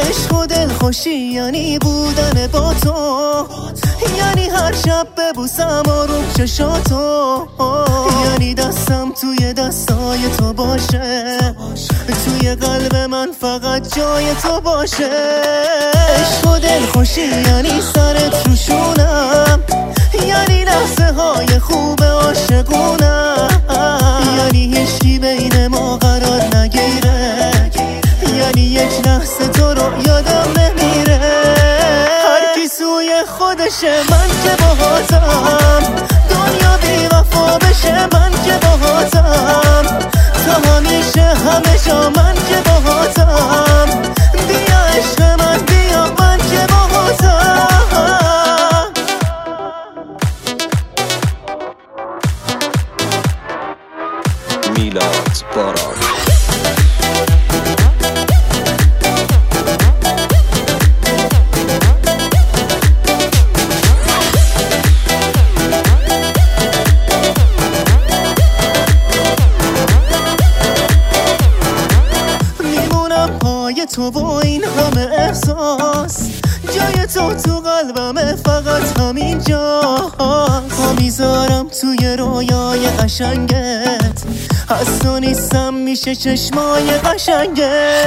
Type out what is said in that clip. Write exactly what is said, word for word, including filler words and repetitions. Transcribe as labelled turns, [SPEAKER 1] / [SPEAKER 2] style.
[SPEAKER 1] عشق و دلخوشی یعنی بودن با تو، یعنی هر شب ببوسم آروم چشاتو، یعنی دستم توی دستای تو باشه، توی قلب من فقط جای تو باشه. عشق و دلخوشی یعنی سرت روشونم، یعنی لحظه های خوب عاشقونم، یعنی هیچی بین ما قرار نگیره، یعنی یک لحظه تو رو یادم نمیره. هر کی سوی خودشه من که باهاتم، دنیا بی وفا بشه من که باهاتم، تا همیشه همه جا من که باهاتم. بیا عشق من بیا من که باهاتم.
[SPEAKER 2] میلاد باران.
[SPEAKER 1] تو با این همه احساس، جای تو تو قلبمه فقط همین جا. پا میذارم توی رویای قشنگت، هست و نیستم میشه چشمای قشنگت.